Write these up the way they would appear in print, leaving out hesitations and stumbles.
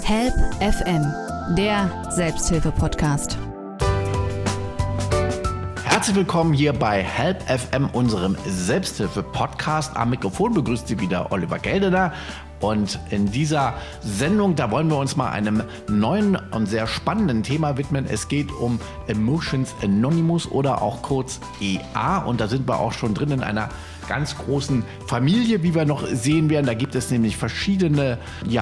Help FM, der Selbsthilfe-Podcast. Herzlich willkommen hier bei Help FM, unserem Selbsthilfe-Podcast. Am Mikrofon begrüßt Sie wieder Oliver Geldener. Und in dieser Sendung, da wollen wir uns mal einem neuen und sehr spannenden Thema widmen. Es geht um Emotions Anonymous oder auch kurz EA. Und da sind wir auch schon drin in einer ganz großen Familie, wie wir noch sehen werden. Da gibt es nämlich verschiedene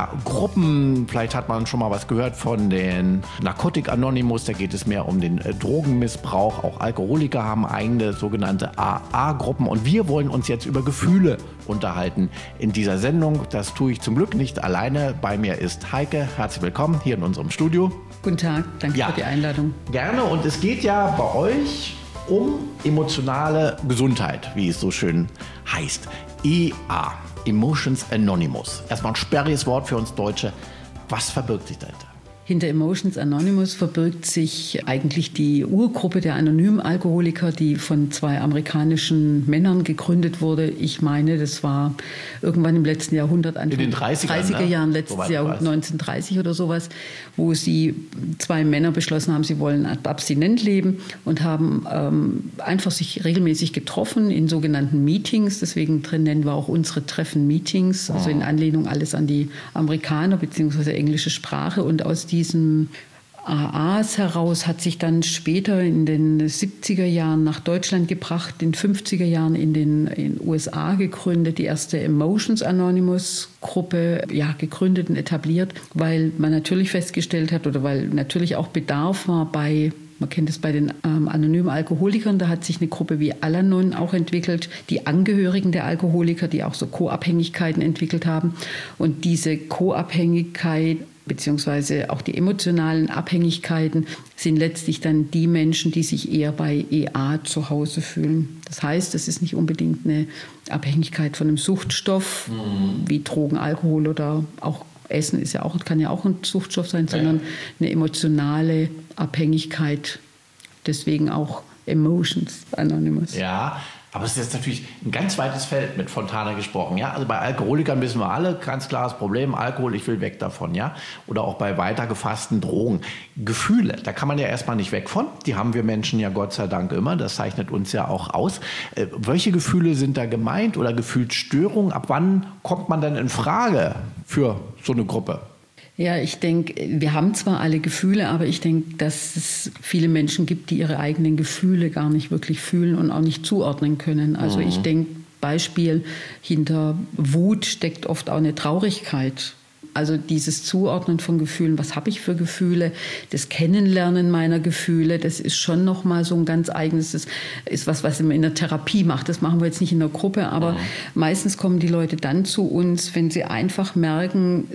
Gruppen. Vielleicht hat man schon mal was gehört von den Narcotic Anonymous. Da geht es mehr um den Drogenmissbrauch. Auch Alkoholiker haben eigene sogenannte AA-Gruppen. Und wir wollen uns jetzt über Gefühle unterhalten in dieser Sendung. Das tue ich zum Glück nicht alleine. Bei mir ist Heike. Herzlich willkommen hier in unserem Studio. Guten Tag, danke für die Einladung. Gerne. Und es geht ja bei euch um emotionale Gesundheit, wie es so schön heißt. EA, Emotions Anonymous. Erstmal ein sperriges Wort für uns Deutsche. Was verbirgt sich dahinter? Hinter Emotions Anonymous verbirgt sich eigentlich die Urgruppe der anonymen Alkoholiker, die von zwei amerikanischen Männern gegründet wurde. Ich meine, das war irgendwann im letzten Jahrhundert, Anfang in den 30er Jahren, letztes Jahr 1930 oder sowas, wo zwei Männer beschlossen haben, sie wollen abstinent leben und haben einfach sich regelmäßig getroffen in sogenannten Meetings. Deswegen nennen wir auch unsere Treffen Meetings, also in Anlehnung alles an die Amerikaner bzw. englische Sprache. Und aus diesen AAs heraus hat sich dann später in den 70er Jahren nach Deutschland gebracht, in den 50er Jahren in den USA gegründet, die erste Emotions Anonymous Gruppe gegründet und etabliert, weil man natürlich festgestellt hat oder weil natürlich auch Bedarf war man kennt es bei den anonymen Alkoholikern, da hat sich eine Gruppe wie Al-Anon auch entwickelt, die Angehörigen der Alkoholiker, die auch so Co-Abhängigkeiten entwickelt haben. Und diese Co-Abhängigkeit beziehungsweise auch die emotionalen Abhängigkeiten sind letztlich dann die Menschen, die sich eher bei EA zu Hause fühlen. Das heißt, es ist nicht unbedingt eine Abhängigkeit von einem Suchtstoff wie Drogen, Alkohol oder auch Essen kann ja auch ein Suchtstoff sein, sondern eine emotionale Abhängigkeit. Deswegen auch Emotions Anonymous. Ja, aber es ist jetzt natürlich ein ganz weites Feld mit Fontana gesprochen. Ja? Also bei Alkoholikern wissen wir alle, ganz klares Problem, Alkohol, ich will weg davon. Ja? Oder auch bei weiter gefassten Drogen. Gefühle, da kann man ja erstmal nicht weg von. Die haben wir Menschen ja Gott sei Dank immer. Das zeichnet uns ja auch aus. Welche Gefühle sind da gemeint oder Gefühlsstörungen? Ab wann kommt man denn in Frage für so eine Gruppe? Ja, ich denke, wir haben zwar alle Gefühle, aber ich denke, dass es viele Menschen gibt, die ihre eigenen Gefühle gar nicht wirklich fühlen und auch nicht zuordnen können. Also ich denke, Beispiel, hinter Wut steckt oft auch eine Traurigkeit. Also dieses Zuordnen von Gefühlen, was habe ich für Gefühle, das Kennenlernen meiner Gefühle, das ist schon nochmal so ein ganz eigenes, das ist was man in der Therapie macht. Das machen wir jetzt nicht in der Gruppe, aber meistens kommen die Leute dann zu uns, wenn sie einfach merken,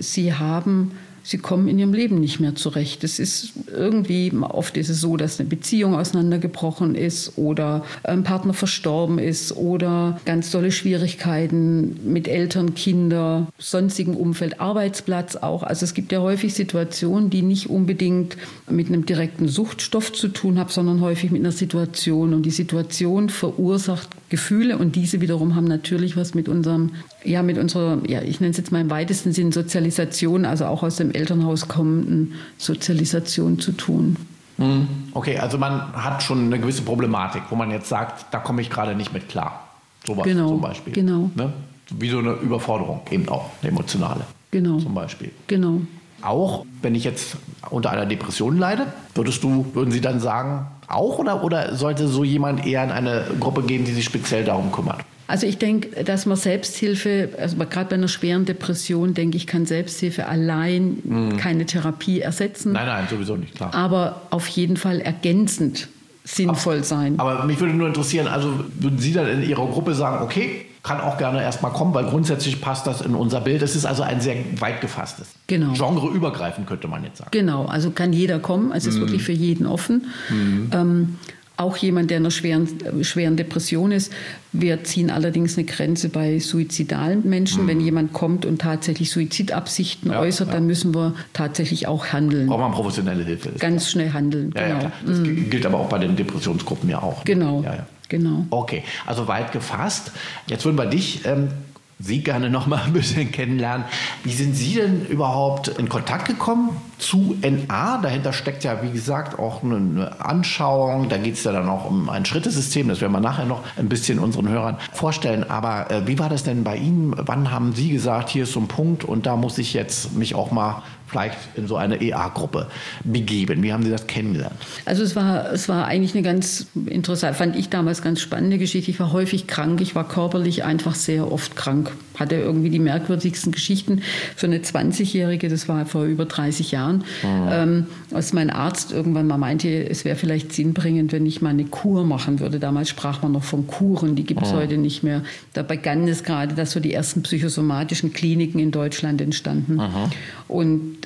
sie kommen in ihrem Leben nicht mehr zurecht. Es ist irgendwie, oft ist es so, dass eine Beziehung auseinandergebrochen ist oder ein Partner verstorben ist oder ganz tolle Schwierigkeiten mit Eltern, Kindern, sonstigem Umfeld, Arbeitsplatz auch. Also es gibt ja häufig Situationen, die nicht unbedingt mit einem direkten Suchtstoff zu tun haben, sondern häufig mit einer Situation. Und die Situation verursacht Gefühle und diese wiederum haben natürlich was mit unserer, ich nenne es jetzt mal im weitesten Sinn Sozialisation, also auch aus dem Elternhaus kommenden Sozialisation zu tun. Okay, also man hat schon eine gewisse Problematik, wo man jetzt sagt, da komme ich gerade nicht mit klar. Sowas zum Beispiel. Genau. Ne? Wie so eine Überforderung, eben auch eine emotionale. Genau. Zum Beispiel. Genau. Auch wenn ich jetzt unter einer Depression leide, würden Sie dann sagen, auch oder sollte so jemand eher in eine Gruppe gehen, die sich speziell darum kümmert? Also ich denke, dass man Selbsthilfe, also gerade bei einer schweren Depression, denke ich, kann Selbsthilfe allein keine Therapie ersetzen. Nein, sowieso nicht, klar. Aber auf jeden Fall ergänzend sinnvoll sein. Aber mich würde nur interessieren, also würden Sie dann in Ihrer Gruppe sagen, okay, kann auch gerne erstmal kommen, weil grundsätzlich passt das in unser Bild. Es ist also ein sehr weit gefasstes. Genau. Genreübergreifend könnte man jetzt sagen. Genau, also kann jeder kommen, es ist wirklich für jeden offen. Auch jemand, der in einer schweren Depression ist. Wir ziehen allerdings eine Grenze bei suizidalen Menschen. Wenn jemand kommt und tatsächlich Suizidabsichten äußert, dann müssen wir tatsächlich auch handeln. Braucht man professionelle Hilfe. Ganz schnell handeln, genau. Ja, das gilt aber auch bei den Depressionsgruppen ja auch. Genau. Genau. Okay, also weit gefasst. Jetzt würden wir dich Sie gerne noch mal ein bisschen kennenlernen. Wie sind Sie denn überhaupt in Kontakt gekommen zu NA? Dahinter steckt ja, wie gesagt, auch eine Anschauung. Da geht es ja dann auch um ein Schrittesystem. Das werden wir nachher noch ein bisschen unseren Hörern vorstellen. Aber wie war das denn bei Ihnen? Wann haben Sie gesagt, hier ist so ein Punkt und da muss ich jetzt mich auch mal vielleicht in so eine EA-Gruppe begeben? Wie haben Sie das kennengelernt? Also es war eigentlich eine ganz interessante, fand ich damals ganz spannende Geschichte. Ich war häufig krank, ich war körperlich einfach sehr oft krank. Hatte irgendwie die merkwürdigsten Geschichten für eine 20-Jährige, das war vor über 30 Jahren, als mein Arzt irgendwann mal meinte, es wäre vielleicht sinnbringend, wenn ich mal eine Kur machen würde. Damals sprach man noch von Kuren, die gibt es heute nicht mehr. Da begann es gerade, dass so die ersten psychosomatischen Kliniken in Deutschland entstanden. Und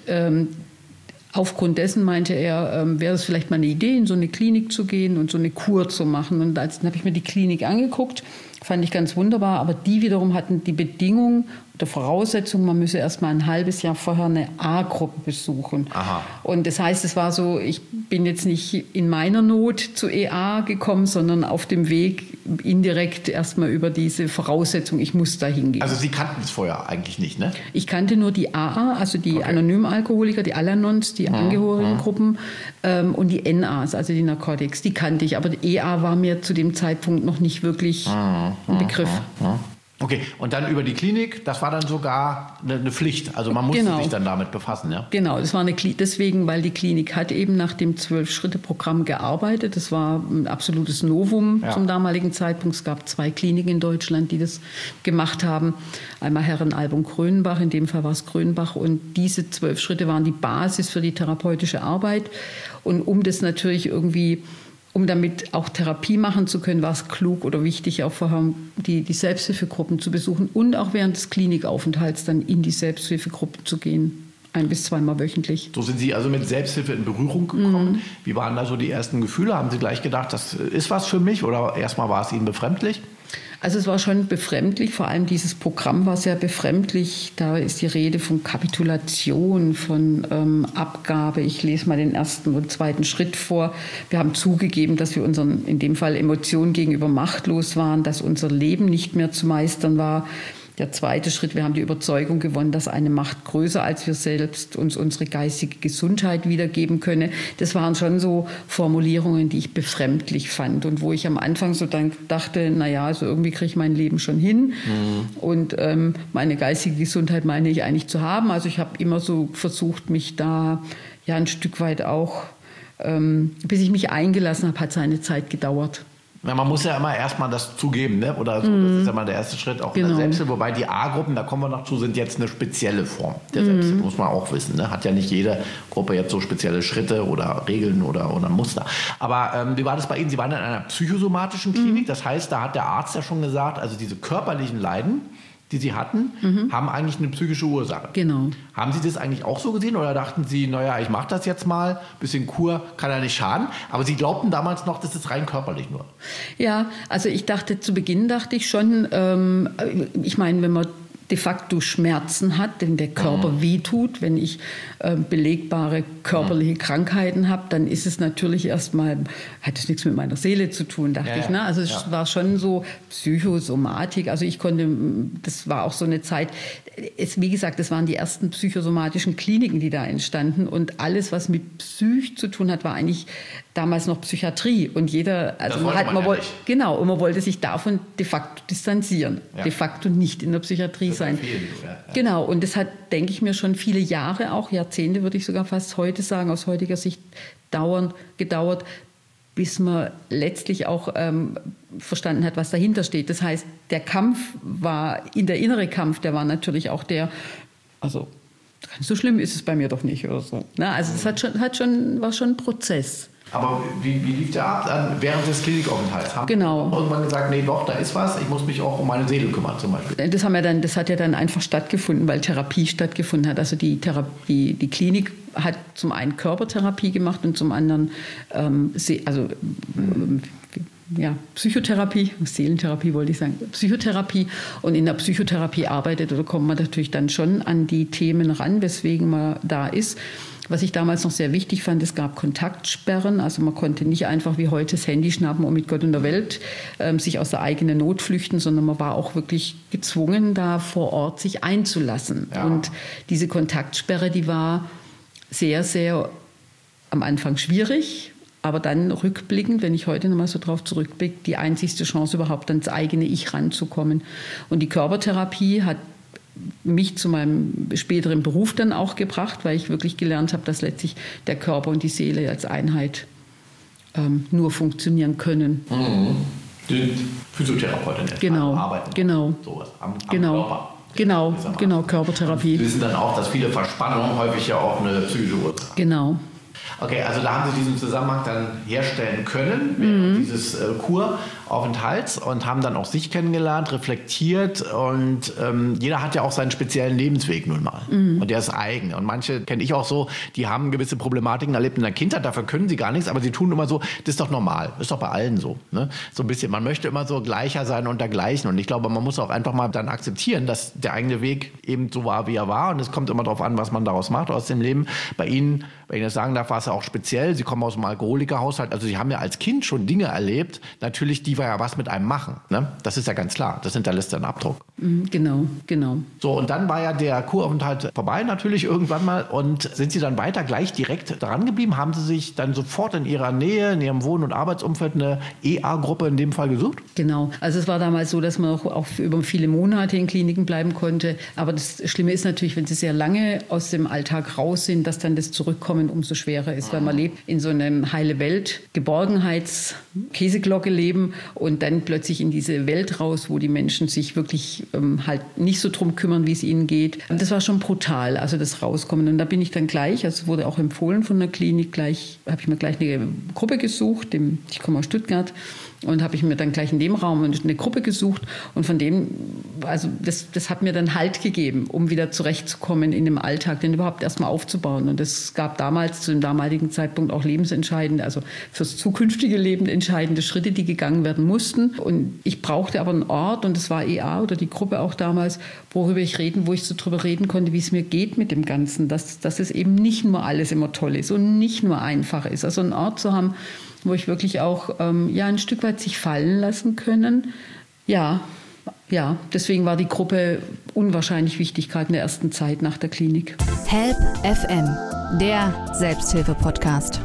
aufgrund dessen meinte er, wäre es vielleicht mal eine Idee, in so eine Klinik zu gehen und so eine Kur zu machen. Und dann habe ich mir die Klinik angeguckt, fand ich ganz wunderbar, aber die wiederum hatten die Bedingung oder Voraussetzung, man müsse erst mal ein halbes Jahr vorher eine A-Gruppe besuchen. Aha. Und das heißt, es war so, ich bin jetzt nicht in meiner Not zu EA gekommen, sondern auf dem Weg indirekt erstmal über diese Voraussetzung, ich muss da hingehen. Also Sie kannten es vorher eigentlich nicht, ne? Ich kannte nur die AA, also die Anonymalkoholiker, die Al-Anons, die Angehörigengruppen und die NAs, also die Narcotics, die kannte ich. Aber die EA war mir zu dem Zeitpunkt noch nicht wirklich ein Begriff. Okay, und dann über die Klinik, das war dann sogar eine Pflicht. Also man musste sich dann damit befassen, ja? Genau, das war deswegen, weil die Klinik hat eben nach dem 12-Schritte-Programm gearbeitet. Das war ein absolutes Novum zum damaligen Zeitpunkt. Es gab 2 Kliniken in Deutschland, die das gemacht haben. Einmal Herrenalb und Grönbach, in dem Fall war es Grönbach. Und diese 12 Schritte waren die Basis für die therapeutische Arbeit. Und um das natürlich irgendwie... Um damit auch Therapie machen zu können, war es klug oder wichtig, auch vorher die Selbsthilfegruppen zu besuchen und auch während des Klinikaufenthalts dann in die Selbsthilfegruppen zu gehen, 1- bis 2-mal wöchentlich. So sind Sie also mit Selbsthilfe in Berührung gekommen. Wie waren da so die ersten Gefühle? Haben Sie gleich gedacht, das ist was für mich oder erstmal war es Ihnen befremdlich? Also es war schon befremdlich, vor allem dieses Programm war sehr befremdlich. Da ist die Rede von Kapitulation, von Abgabe. Ich lese mal den 1. und 2. Schritt vor. Wir haben zugegeben, dass wir unseren, in dem Fall Emotionen gegenüber machtlos waren, dass unser Leben nicht mehr zu meistern war. Der 2. Schritt, wir haben die Überzeugung gewonnen, dass eine Macht größer als wir selbst uns unsere geistige Gesundheit wiedergeben könne. Das waren schon so Formulierungen, die ich befremdlich fand und wo ich am Anfang so dann dachte, naja, also irgendwie kriege ich mein Leben schon hin und meine geistige Gesundheit meine ich eigentlich zu haben. Also ich habe immer so versucht, mich da ja ein Stück weit auch, bis ich mich eingelassen habe, hat seine Zeit gedauert. Ja, man muss ja immer erstmal das zugeben, ne? Oder so. Das ist ja mal der erste Schritt auch in der Selbsthilfe. Wobei die A-Gruppen, da kommen wir noch zu, sind jetzt eine spezielle Form der Selbsthilfe, muss man auch wissen. Ne? Hat ja nicht jede Gruppe jetzt so spezielle Schritte oder Regeln oder Muster. Aber wie war das bei Ihnen? Sie waren in einer psychosomatischen Klinik. Das heißt, da hat der Arzt ja schon gesagt, also diese körperlichen Leiden, die Sie hatten, haben eigentlich eine psychische Ursache. Genau. Haben Sie das eigentlich auch so gesehen oder dachten Sie, naja, ich mache das jetzt mal, bisschen Kur kann ja nicht schaden, aber Sie glaubten damals noch, das ist rein körperlich nur? Ja, also zu Beginn dachte ich schon, ich meine, wenn man de facto Schmerzen hat, wenn der Körper wehtut, wenn ich belegbare körperliche Krankheiten habe, dann ist es natürlich erstmal, hat es nichts mit meiner Seele zu tun, dachte ich. Ne? Also es war schon so Psychosomatik, also das war auch so eine Zeit, wie gesagt, das waren die ersten psychosomatischen Kliniken, die da entstanden und alles, was mit Psych zu tun hat, war eigentlich damals noch Psychiatrie und man wollte sich davon de facto distanzieren, de facto nicht in der Psychiatrie sein. Genau, und das hat, denke ich mir, schon viele Jahre, auch Jahrzehnte, würde ich sogar fast heute sagen, aus heutiger Sicht gedauert, bis man letztlich auch verstanden hat, was dahinter steht. Das heißt, der innere Kampf, der war natürlich auch also ganz so schlimm ist es bei mir doch nicht oder so. Na, also es war schon ein Prozess. Aber wie lief der ab während des Klinikaufenthalts? Haben genau. irgendwann gesagt, nee, doch, da ist was, ich muss mich auch um meine Seele kümmern zum Beispiel. Das hat ja dann einfach stattgefunden, weil Therapie stattgefunden hat. Also die Klinik hat zum einen Körpertherapie gemacht und zum anderen Psychotherapie, Seelentherapie wollte ich sagen, Psychotherapie. Und in der Psychotherapie arbeitet oder kommt man natürlich dann schon an die Themen ran, weswegen man da ist. Was ich damals noch sehr wichtig fand, es gab Kontaktsperren. Also man konnte nicht einfach wie heute das Handy schnappen und mit Gott und der Welt sich aus der eigenen Not flüchten, sondern man war auch wirklich gezwungen, da vor Ort sich einzulassen. Ja. Und diese Kontaktsperre, die war sehr, sehr am Anfang schwierig. Aber dann rückblickend, wenn ich heute nochmal so drauf zurückblicke, die einzigste Chance überhaupt ans eigene Ich ranzukommen. Und die Körpertherapie hat mich zu meinem späteren Beruf dann auch gebracht, weil ich wirklich gelernt habe, dass letztlich der Körper und die Seele als Einheit nur funktionieren können. Die Physiotherapeutin jetzt arbeiten. Genau. Sowas am Körper. Genau, Körpertherapie. Sie wissen dann auch, dass viele Verspannungen häufig ja auch eine psychische Ursache haben. Genau. Okay, also da haben Sie diesen Zusammenhang dann herstellen können, während dieses Kuraufenthalts, und haben dann auch sich kennengelernt, reflektiert, und jeder hat ja auch seinen speziellen Lebensweg nun mal und der ist eigen, und manche kenne ich auch so, die haben gewisse Problematiken erlebt in der Kindheit, dafür können sie gar nichts, aber sie tun immer so, das ist doch normal, ist doch bei allen so, ne? So ein bisschen, man möchte immer so gleicher sein und dergleichen, und ich glaube, man muss auch einfach mal dann akzeptieren, dass der eigene Weg eben so war, wie er war, und es kommt immer darauf an, was man daraus macht, aus dem Leben. Bei Ihnen, wenn ich das sagen darf, war es auch speziell. Sie kommen aus einem Alkoholikerhaushalt. Also Sie haben ja als Kind schon Dinge erlebt, natürlich, die ja was mit einem machen. Ne? Das ist ja ganz klar. Das hinterlässt einen Abdruck. Genau. So, und dann war ja der Kuraufenthalt vorbei natürlich irgendwann mal. Und sind Sie dann weiter gleich direkt dran geblieben? Haben Sie sich dann sofort in Ihrer Nähe, in Ihrem Wohn- und Arbeitsumfeld eine EA-Gruppe in dem Fall gesucht? Genau. Also es war damals so, dass man auch über viele Monate in Kliniken bleiben konnte. Aber das Schlimme ist natürlich, wenn Sie sehr lange aus dem Alltag raus sind, dass dann das Zurückkommen umso schwerer ist, weil man lebt in so einem heile Welt, Geborgenheits-Käseglocke leben und dann plötzlich in diese Welt raus, wo die Menschen sich wirklich halt nicht so drum kümmern, wie es ihnen geht. Und das war schon brutal, also das Rauskommen. Und da bin ich dann gleich, also wurde auch empfohlen von der Klinik, habe ich mir gleich eine Gruppe gesucht, ich komme aus Stuttgart, und habe ich mir dann gleich in dem Raum eine Gruppe gesucht, und von dem, also das hat mir dann Halt gegeben, um wieder zurechtzukommen in dem Alltag, den überhaupt erstmal aufzubauen. Und es gab damals, zu dem damaligen Zeitpunkt, auch lebensentscheidende, also fürs zukünftige Leben entscheidende Schritte, die gegangen werden mussten. Und ich brauchte aber einen Ort, und das war EA oder die Gruppe auch damals, wo ich so drüber reden konnte, wie es mir geht mit dem Ganzen, dass es eben nicht nur alles immer toll ist und nicht nur einfach ist. Also einen Ort zu haben, wo ich wirklich auch ein Stück weit sich fallen lassen können. Ja, deswegen war die Gruppe unwahrscheinlich wichtig, gerade in der ersten Zeit nach der Klinik. Help FM, der Selbsthilfe-Podcast.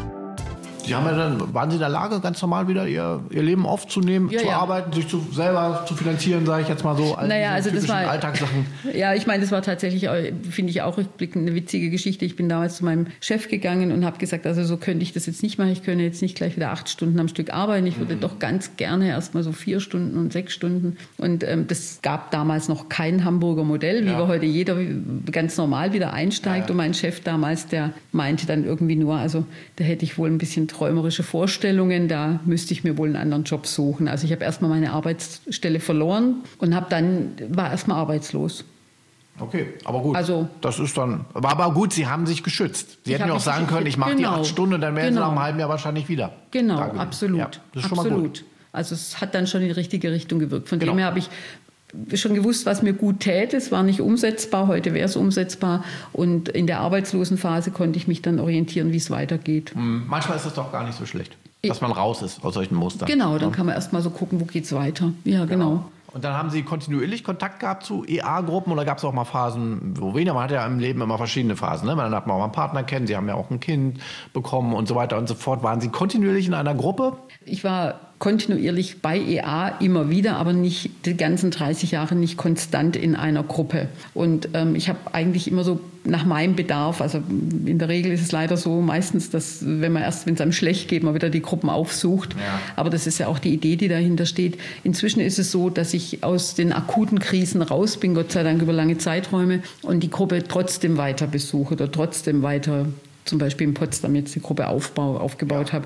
Waren Sie in der Lage, ganz normal wieder Ihr Leben aufzunehmen, zu arbeiten, sich selber zu finanzieren, sage ich jetzt mal so, also das war Alltagssachen? Ja, ich meine, das war tatsächlich, finde ich auch rückblickend, eine witzige Geschichte. Ich bin damals zu meinem Chef gegangen und habe gesagt, also so könnte ich das jetzt nicht machen. Ich könnte jetzt nicht gleich wieder 8 Stunden am Stück arbeiten. Ich würde doch ganz gerne erst mal so 4 Stunden und 6 Stunden. Und das gab damals noch kein Hamburger Modell, wie wir heute jeder ganz normal wieder einsteigt. Und mein Chef damals, der meinte dann irgendwie nur, also da hätte ich wohl ein bisschen träumerische Vorstellungen, da müsste ich mir wohl einen anderen Job suchen. Also ich habe erstmal meine Arbeitsstelle verloren und war erstmal arbeitslos. Okay, aber gut. Also, das ist dann. War aber gut, Sie haben sich geschützt. Sie hätten ja auch sagen können, ich mache die 8 Stunden, dann wären Sie nach einem halben Jahr wahrscheinlich wieder. Genau, absolut. Ja, das ist schon mal gut. Also es hat dann schon in die richtige Richtung gewirkt. Von dem her habe ich schon gewusst, was mir gut täte. Es war nicht umsetzbar, heute wäre es umsetzbar. Und in der Arbeitslosenphase konnte ich mich dann orientieren, wie es weitergeht. Manchmal ist es doch gar nicht so schlecht, dass man raus ist aus solchen Mustern. Genau, dann kann man erst mal so gucken, wo geht es weiter. Ja, genau. Und dann haben Sie kontinuierlich Kontakt gehabt zu EA-Gruppen, oder gab es auch mal Phasen, wo weniger? Man hat ja im Leben immer verschiedene Phasen. Ne? Dann hat man auch mal einen Partner kennen, Sie haben ja auch ein Kind bekommen und so weiter und so fort. Waren Sie kontinuierlich in einer Gruppe? Ich war kontinuierlich bei EA immer wieder, aber nicht die ganzen 30 Jahre nicht konstant in einer Gruppe. Und ich habe eigentlich immer so nach meinem Bedarf, also in der Regel ist es leider so meistens, dass wenn es einem schlecht geht, man wieder die Gruppen aufsucht. Ja. Aber das ist ja auch die Idee, die dahinter steht. Inzwischen ist es so, dass ich aus den akuten Krisen raus bin, Gott sei Dank über lange Zeiträume, und die Gruppe trotzdem weiter besuche oder trotzdem weiter zum Beispiel in Potsdam jetzt die Gruppe aufgebaut habe,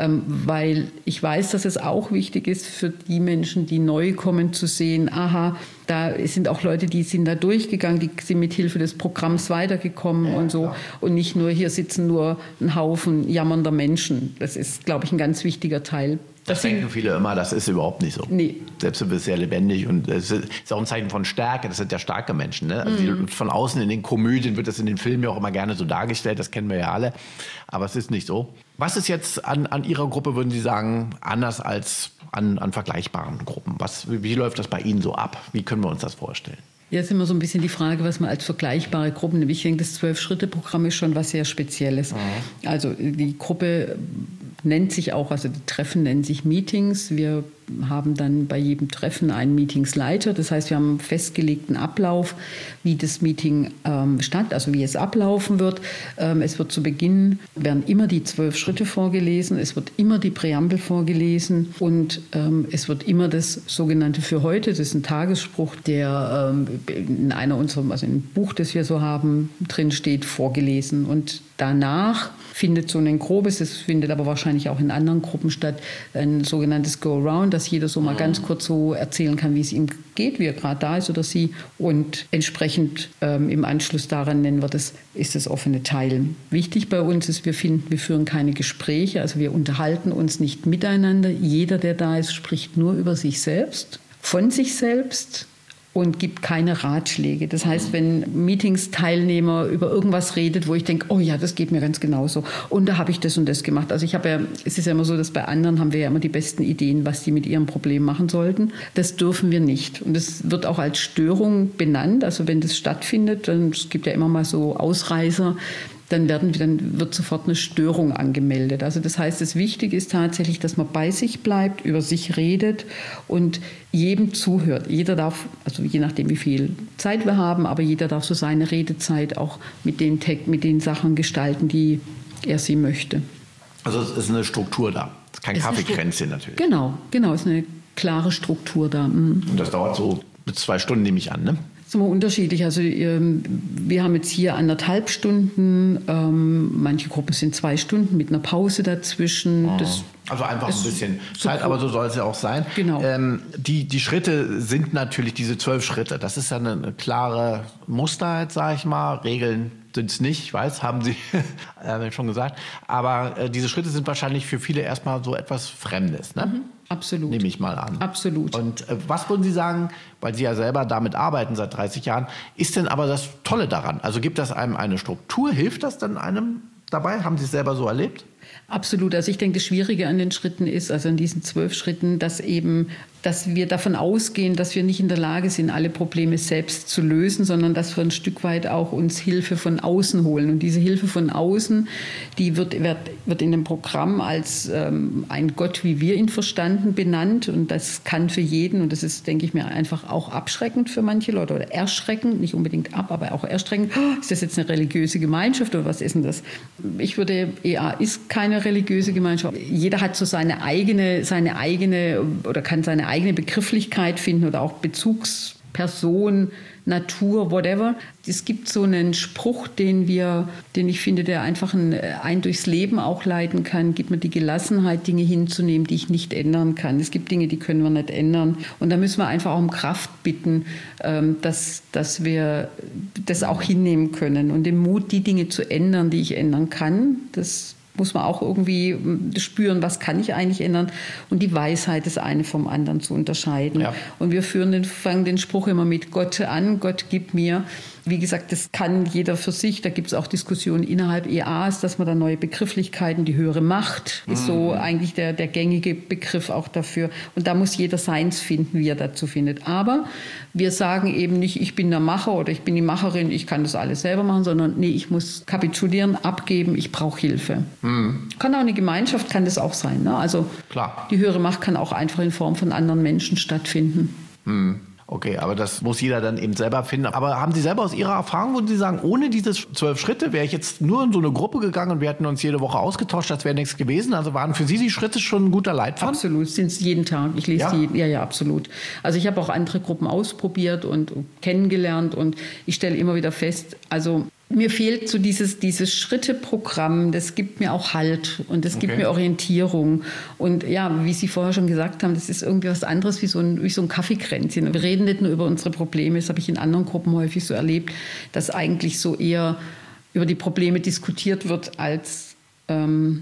weil ich weiß, dass es auch wichtig ist für die Menschen, die neu kommen, zu sehen, aha, da sind auch Leute, die sind da durchgegangen, die sind mit Hilfe des Programms weitergekommen und so. Klar. Und nicht nur, hier sitzen nur ein Haufen jammernder Menschen. Das ist, glaube ich, ein ganz wichtiger Teil Das denken viele immer, das ist überhaupt nicht so. Nee. Selbsthilfe ist sehr lebendig und es ist auch ein Zeichen von Stärke. Das sind ja starke Menschen. Ne? Also von außen in den Komödien wird das in den Filmen ja auch immer gerne so dargestellt. Das kennen wir ja alle. Aber es ist nicht so. Was ist jetzt an Ihrer Gruppe, würden Sie sagen, anders als an vergleichbaren Gruppen? Wie läuft das bei Ihnen so ab? Wie können wir uns das vorstellen? Ja, ist immer so ein bisschen die Frage, was man als vergleichbare Gruppen nimmt. Ich denke, das 12-Schritte-Programm ist schon was sehr Spezielles. Mhm. Also die Gruppe nennt sich auch, also die Treffen nennen sich Meetings. Wir haben dann bei jedem Treffen einen Meetingsleiter. Das heißt, wir haben einen festgelegten Ablauf, wie das Meeting also wie es ablaufen wird. Es wird zu Beginn, werden immer die 12 Schritte vorgelesen, es wird immer die Präambel vorgelesen und es wird immer das sogenannte für heute, das ist ein Tagesspruch, der in einem Buch, das wir so haben, drin steht, vorgelesen. Und danach findet so ein grobes, das findet aber wahrscheinlich auch in anderen Gruppen statt, ein sogenanntes Go-Around, dass jeder so mal ganz kurz so erzählen kann, wie es ihm geht, wie er gerade da ist oder sie. Und entsprechend im Anschluss daran nennen wir das, ist das offene Teilen. Wichtig bei uns ist, wir führen keine Gespräche, also wir unterhalten uns nicht miteinander. Jeder, der da ist, spricht nur über sich selbst, von sich selbst und gibt keine Ratschläge. Das heißt, wenn Meetings-Teilnehmer über irgendwas redet, wo ich denke, oh ja, das geht mir ganz genauso und da habe ich das und das gemacht. Also es ist ja immer so, dass bei anderen haben wir ja immer die besten Ideen, was die mit ihrem Problem machen sollten. Das dürfen wir nicht. Und das wird auch als Störung benannt. Also wenn das stattfindet, dann es gibt ja immer mal so Ausreißer, dann wird sofort eine Störung angemeldet. Also das heißt, das Wichtige ist tatsächlich, dass man bei sich bleibt, über sich redet und jedem zuhört. Jeder darf, also je nachdem wie viel Zeit wir haben, aber jeder darf so seine Redezeit auch mit den Sachen gestalten, die er sie möchte. Also es ist eine Struktur da. Es ist kein Kaffeekränzchen natürlich. Genau, es ist eine klare Struktur da. Und das dauert so bis 2 Stunden, nehme ich an, ne? Das ist immer unterschiedlich. Also wir haben jetzt hier 1,5 Stunden. Manche Gruppen sind 2 Stunden mit einer Pause dazwischen. Also einfach ein bisschen Zeit, aber so soll es ja auch sein. Genau. Die Schritte sind natürlich diese 12 Schritte. Das ist ja eine klare Muster, sage ich mal. Regeln sind es nicht, ich weiß, haben Sie schon gesagt. Aber diese Schritte sind wahrscheinlich für viele erstmal so etwas Fremdes, ne? Mhm. Absolut. Nehme ich mal an. Absolut. Und was würden Sie sagen, weil Sie ja selber damit arbeiten seit 30 Jahren, ist denn aber das Tolle daran? Also gibt das einem eine Struktur? Hilft das dann einem dabei? Haben Sie es selber so erlebt? Absolut. Also ich denke, das Schwierige an den Schritten ist, also an diesen 12 Schritten, dass wir davon ausgehen, dass wir nicht in der Lage sind, alle Probleme selbst zu lösen, sondern dass wir ein Stück weit auch uns Hilfe von außen holen. Und diese Hilfe von außen, die wird in dem Programm als ein Gott, wie wir ihn verstanden, benannt. Und das kann für jeden, und das ist, denke ich mir, einfach auch abschreckend für manche Leute oder erschreckend, nicht unbedingt aber auch erschreckend. Ist das jetzt eine religiöse Gemeinschaft oder was ist denn das? Ich würde, EA ist keine religiöse Gemeinschaft. Jeder hat so seine eigene oder kann seine eigene Begrifflichkeit finden oder auch Bezugsperson, Natur, whatever. Es gibt so einen Spruch, den ich finde, der einfach ein durchs Leben auch leiten kann. Gibt mir die Gelassenheit, Dinge hinzunehmen, die ich nicht ändern kann. Es gibt Dinge, die können wir nicht ändern. Und da müssen wir einfach auch um Kraft bitten, dass wir das auch hinnehmen können. Und den Mut, die Dinge zu ändern, die ich ändern kann, das muss man auch irgendwie spüren, was kann ich eigentlich ändern und die Weisheit, das eine vom anderen zu unterscheiden. Ja. Und wir fangen den Spruch immer mit Gott an, Gott gib mir. Wie gesagt, das kann jeder für sich. Da gibt es auch Diskussionen innerhalb EAs, dass man da neue Begrifflichkeiten, die höhere Macht ist so eigentlich der gängige Begriff auch dafür. Und da muss jeder seins finden, wie er dazu findet. Aber wir sagen eben nicht, ich bin der Macher oder ich bin die Macherin, ich kann das alles selber machen, sondern nee, ich muss kapitulieren, abgeben, ich brauche Hilfe. Kann auch eine Gemeinschaft, kann das auch sein. Ne? Also klar. Die höhere Macht kann auch einfach in Form von anderen Menschen stattfinden. Okay, aber das muss jeder dann eben selber finden. Aber haben Sie selber aus Ihrer Erfahrung, würden Sie sagen, ohne diese 12 Schritte wäre ich jetzt nur in so eine Gruppe gegangen und wir hätten uns jede Woche ausgetauscht, das wäre nichts gewesen? Also waren für Sie die Schritte schon ein guter Leitfaden? Absolut, sind es jeden Tag. Ich lese die, ja, absolut. Also ich habe auch andere Gruppen ausprobiert und kennengelernt und ich stelle immer wieder fest, also mir fehlt so dieses Schritteprogramm, das gibt mir auch Halt und das gibt mir Orientierung. Und ja, wie Sie vorher schon gesagt haben, das ist irgendwie was anderes wie so ein Kaffeekränzchen. Wir reden nicht nur über unsere Probleme, das habe ich in anderen Gruppen häufig so erlebt, dass eigentlich so eher über die Probleme diskutiert wird als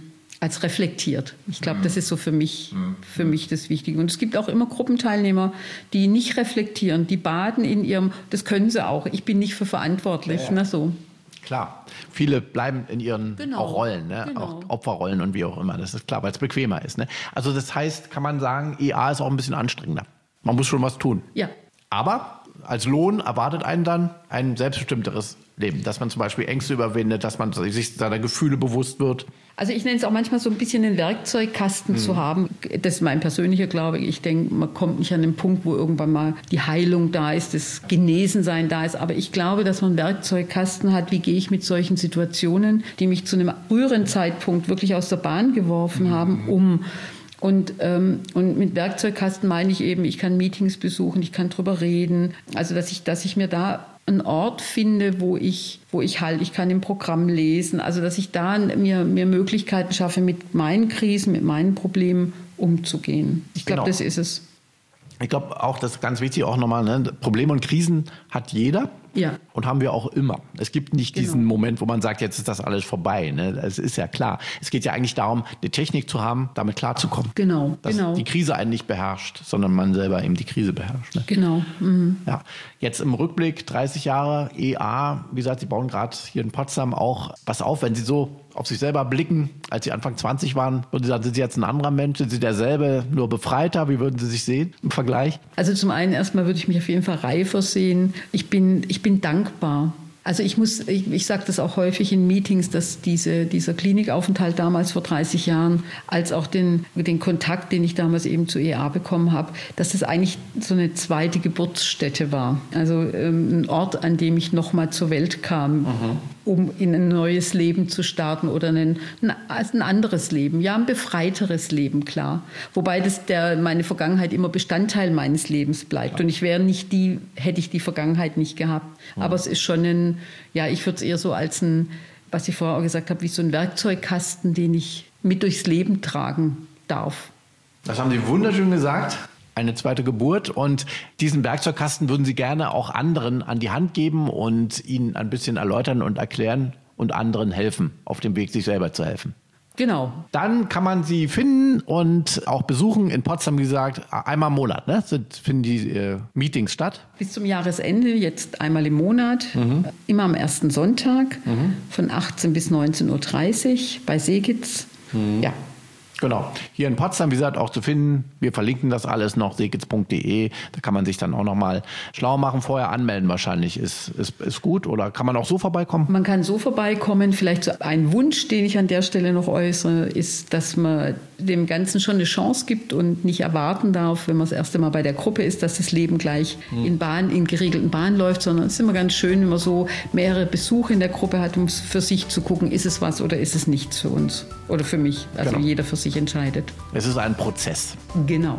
als reflektiert. Ich glaube, das ist so für mich das Wichtige. Und es gibt auch immer Gruppenteilnehmer, die nicht reflektieren, die baden in ihrem, das können sie auch, ich bin nicht für verantwortlich. Ja. Na so. Klar, viele bleiben in ihren auch Rollen, ne? Auch Opferrollen und wie auch immer. Das ist klar, weil es bequemer ist. Ne? Also das heißt, kann man sagen, EA ist auch ein bisschen anstrengender. Man muss schon was tun. Ja. Aber als Lohn erwartet einen dann ein selbstbestimmteres Leben. Dass man zum Beispiel Ängste überwindet, dass man sich seiner Gefühle bewusst wird. Also ich nenne es auch manchmal so ein bisschen den Werkzeugkasten zu haben. Das ist mein persönlicher Glaube. Ich denke, man kommt nicht an den Punkt, wo irgendwann mal die Heilung da ist, das Genesensein da ist. Aber ich glaube, dass man einen Werkzeugkasten hat. Wie gehe ich mit solchen Situationen, die mich zu einem früheren Zeitpunkt wirklich aus der Bahn geworfen haben, um? Und mit Werkzeugkasten meine ich eben, ich kann Meetings besuchen, ich kann drüber reden. Also dass ich mir da einen Ort finde, wo ich halt, ich kann im Programm lesen. Also dass ich da mir Möglichkeiten schaffe, mit meinen Krisen, mit meinen Problemen umzugehen. Ich glaube, das ist es. Ich glaube auch, das ist ganz wichtig auch nochmal, ne? Probleme und Krisen hat jeder. Ja. Und haben wir auch immer. Es gibt nicht diesen Moment, wo man sagt, jetzt ist das alles vorbei. Ne? Das ist ja klar. Es geht ja eigentlich darum, eine Technik zu haben, damit klarzukommen. Genau. Dass die Krise einen nicht beherrscht, sondern man selber eben die Krise beherrscht. Ne? Genau. Mhm. Ja. Jetzt im Rückblick 30 Jahre EA. Wie gesagt, Sie bauen gerade hier in Potsdam auch was auf. Wenn Sie so auf sich selber blicken, als Sie Anfang 20 waren, würden Sie sagen, sind Sie jetzt ein anderer Mensch? Sind Sie derselbe, nur befreiter? Wie würden Sie sich sehen im Vergleich? Also zum einen erstmal würde ich mich auf jeden Fall reifer sehen. Ich bin dankbar. Also ich sage das auch häufig in Meetings, dass dieser Klinikaufenthalt damals vor 30 Jahren, als auch den Kontakt, den ich damals eben zu EA bekommen habe, dass das eigentlich so eine zweite Geburtsstätte war. Also ein Ort, an dem ich nochmal zur Welt kam, um in ein neues Leben zu starten oder ein anderes Leben, ja, ein befreiteres Leben, klar. Wobei meine Vergangenheit immer Bestandteil meines Lebens bleibt. Und ich wäre hätte ich die Vergangenheit nicht gehabt. Aber es ist schon ich würde es eher so als was ich vorher auch gesagt habe, wie so ein Werkzeugkasten, den ich mit durchs Leben tragen darf. Das haben Sie wunderschön gesagt. Eine zweite Geburt. Und diesen Werkzeugkasten würden Sie gerne auch anderen an die Hand geben und ihnen ein bisschen erläutern und erklären und anderen helfen, auf dem Weg, sich selber zu helfen. Genau. Dann kann man Sie finden und auch besuchen. In Potsdam, wie gesagt, einmal im Monat, ne? Finden die Meetings statt? Bis zum Jahresende, jetzt einmal im Monat. Immer am ersten Sonntag von 18 bis 19.30 Uhr bei Seegitz. Ja. Genau. Hier in Potsdam, wie gesagt, auch zu finden. Wir verlinken das alles noch, seegitz.de. Da kann man sich dann auch noch mal schlau machen. Vorher anmelden wahrscheinlich ist gut. Oder kann man auch so vorbeikommen? Man kann so vorbeikommen. Vielleicht so ein Wunsch, den ich an der Stelle noch äußere, ist, dass man dem Ganzen schon eine Chance gibt und nicht erwarten darf, wenn man das erste Mal bei der Gruppe ist, dass das Leben gleich in geregelten Bahnen läuft, sondern es ist immer ganz schön, wenn man so mehrere Besuche in der Gruppe hat, um für sich zu gucken, ist es was oder ist es nichts für uns oder für mich. Also jeder für sich entscheidet. Es ist ein Prozess. Genau.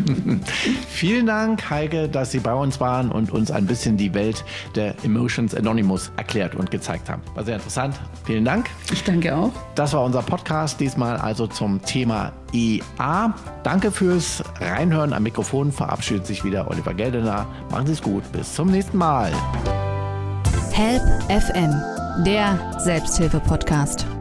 Vielen Dank, Heike, dass Sie bei uns waren und uns ein bisschen die Welt der Emotions Anonymous erklärt und gezeigt haben. War sehr interessant. Vielen Dank. Ich danke auch. Das war unser Podcast, diesmal also zum Thema EA. Danke fürs Reinhören. Am Mikrofon verabschiedet sich wieder Oliver Geldener. Machen Sie es gut. Bis zum nächsten Mal. Help FM, der Selbsthilfe-Podcast.